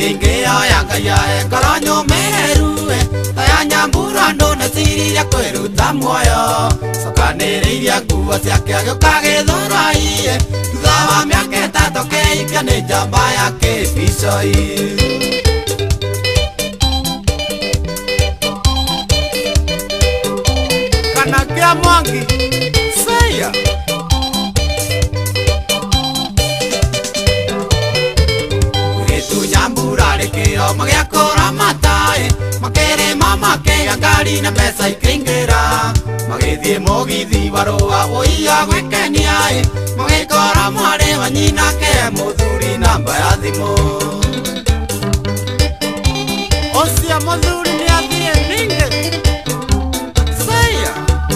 Ingeo yangaya koronyo meruwe Taya mbura ndona siri ya kweruta muoyo Sokanĩrĩirie nguo ciake agĩũka gĩthũrai Thutha wa mĩaka ĩtatũ kĩhika nĩ njamba ya kĩbicoi Kana kĩa Mwangi Seya Nyambura magĩakũra matai makĩrĩma makĩga ngari na mbeca ikĩingĩra magĩthiĩ mũgithi warũa ũiya gwĩkenia magĩkora mwarĩ wa nyina ke mũthuri namba ya thimũ ũcio mũthuri nĩathiĩ ningĩ Seya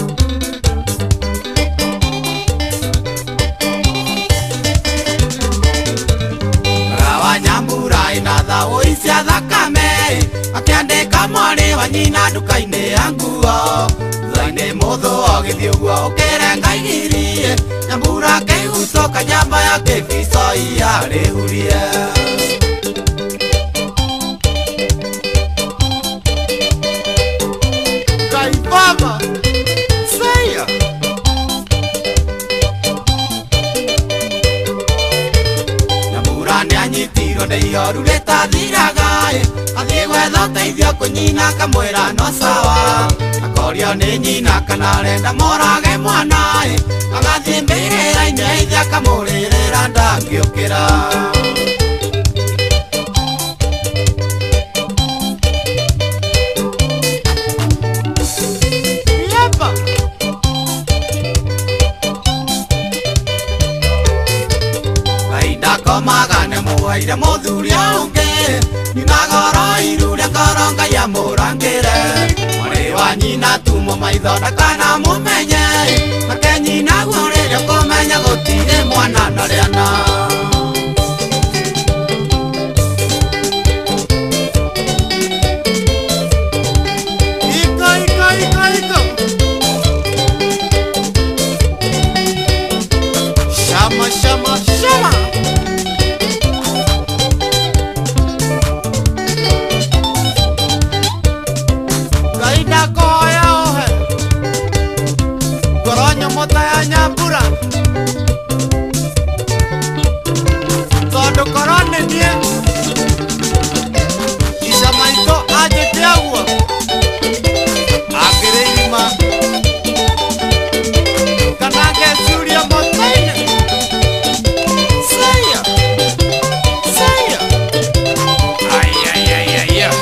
Inatha uisia thakame Akiandĩka mwarĩ wa nyina nduka-inĩ ya nguo Thutha-inĩ mũthũ ũgĩthiĩ ũguo ũkĩrenga igirie Nyambura akĩgucoka njamba ya kĩbicoi yarĩhurie Ngai baba Seya Nĩanyitirwo nĩ ihoru rĩtathiraga athiĩ gwetha ũteithio kwĩ nyina kamwĩra no sawa akorio nĩ nyina kana arenda morage mwana agathiĩ mbĩrĩra-inĩ ithe akamũrĩrĩra ndangĩũkĩra Komagane muwaire mũthuri ũngĩ nyina goro iru rĩa ngoro Ngai amũrangĩre mwarĩ wa nyina tumo maitho ndakanamũmenye nake nyina guo rĩrĩa kũmenya gũtirĩ mwana na rĩana Iko Shama Motaya Nyambura Tondũ korone niĩ Ica maitũ anjĩte aguo Akĩrĩima Kana ngeciũria moto-inĩ Seya Seya Ai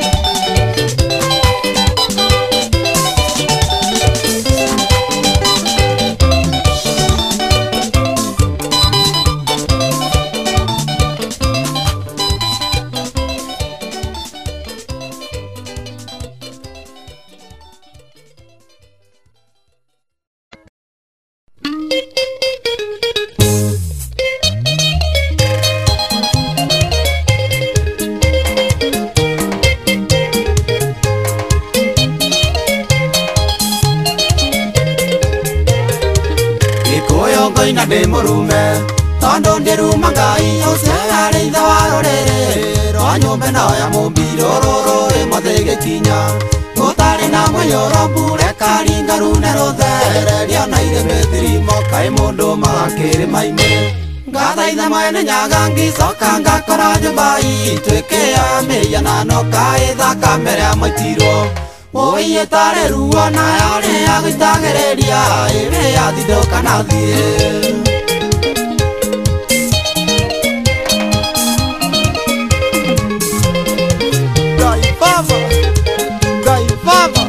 Ngoina ndĩ mũrume tondũ ndĩruma Ngai ũcio yarĩ ithe wa rũrĩrĩ rwa nyũmba ĩno ya mũmbiro rũrũ rĩmothe gĩkinya gũtarĩ na mũiyũro mbura ĩkaringa rune rũthererio na irĩmĩ thirimo kaĩ mũndũ magakĩrĩma-inĩ ngathaitha mwene nyaga ngĩcoka ngakora nyũmba ituĩke ya mĩhianano kaĩ thakame ĩrĩa maitirwo Mũiye tarĩ ruo na yarĩ ya gũitagĩrĩria ĩrĩ yathithũka na thiĩ Ngai baba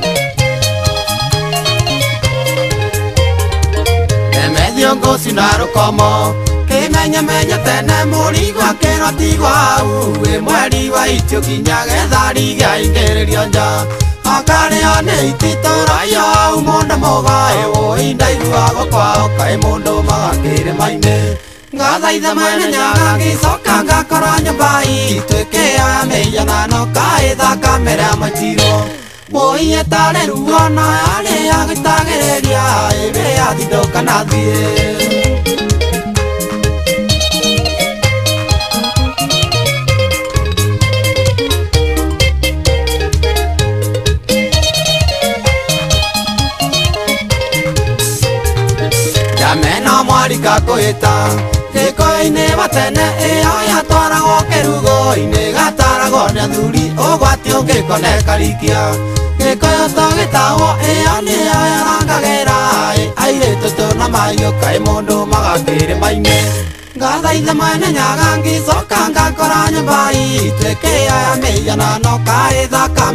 Nemethio ngoci na rũkomo Kĩmenyemenya tene mũrigo akĩrwo tigwo hau wĩ mweri wa itio nginya gethari gĩaingĩrĩrio nja Akarĩo nĩ ititũraio hau mũndũ mũgaĩ wũindaiguagwo kwao kaĩ mũndũ magakĩrĩma-inĩ ngathaitha mwene nyaga ngĩcoka ngakora nyũmba ituĩke ya mĩhianano kaĩ thakame ĩrĩa maitirwo Mũiye tarĩ ruo na yarĩ ya gũitagĩrĩria ĩrĩ yathithũka na thiĩ kagari kakuhita gĩkũyũ-inĩ batene ĩyo yatwaragwo kĩrugo-inĩ gataragwo nĩ athuri ũgwati ũngĩkoneka rikia gĩkũyũ tũgĩtahwo ĩyo nĩyo yarangagĩra airĩtu tũna mahiũka mũndũ magakĩrĩma-inĩ ngathaitha mwene Nyagangi coka ngakora nyũmba itũ ĩkĩoya mĩhianano kaĩ thaka